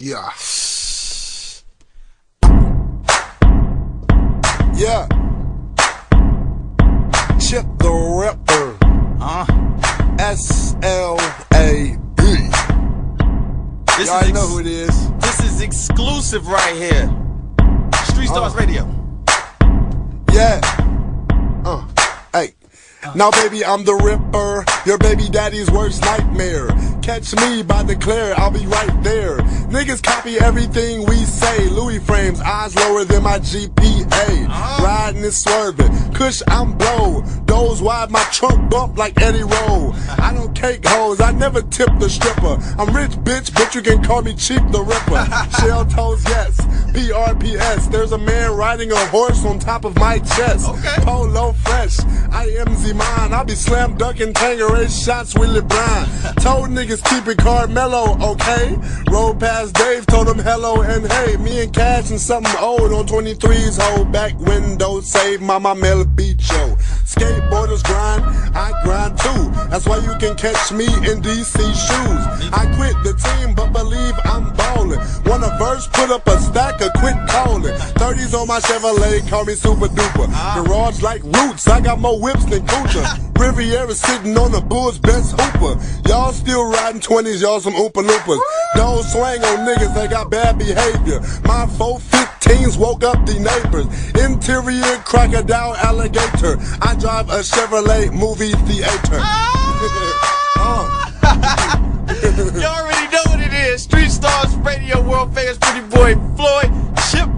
Yeah. Yeah. Chip the Ripper. S-L-A-B. Y'all know who it is. This is exclusive right here. Street Stars Radio. Yeah. Hey. Now, baby, I'm the Ripper, your baby daddy's worst nightmare. Catch me by the Claire, I'll be right there. Niggas copy everything we say. Louis frames, eyes lower than my GPA. Riding and swerving, Kush, I'm blow. Doze wide, my trunk bump like Eddie Roll. I don't cake hoes, I never tip the stripper. I'm rich, bitch, but you can call me Cheap the Ripper. Shell toes, yes, PRPS. There's a man riding a horse on top of my chest. Polo fresh, I am Z-Man. I be slam dunking Tangeray shots with LeBron. Told niggas keep it Carmelo, okay? Rolled past Dave, told him hello and hey. Me and Cash and something old on 23's hold back window. Save Mama Mel Beach show. Skateboarders grind, I grind too. That's why you can catch me in DC shoes. I quit the team, but believe I'm ballin'. Want a verse, put up a stack or quit callin'. 30s on my Chevrolet, call me super duper. Garage like Roots, I got more whips than Kucha. Riviera sitting on the Bulls' best hooper. Y'all still riding 20s, y'all some Oompa Loompas. Don't swing on niggas, they got bad behavior. My 415s woke up the neighbors. Interior crocodile alligator. I drive a Chevrolet movie theater. You already know what it is. Street Stars Radio, world famous pretty boy Floyd, Chip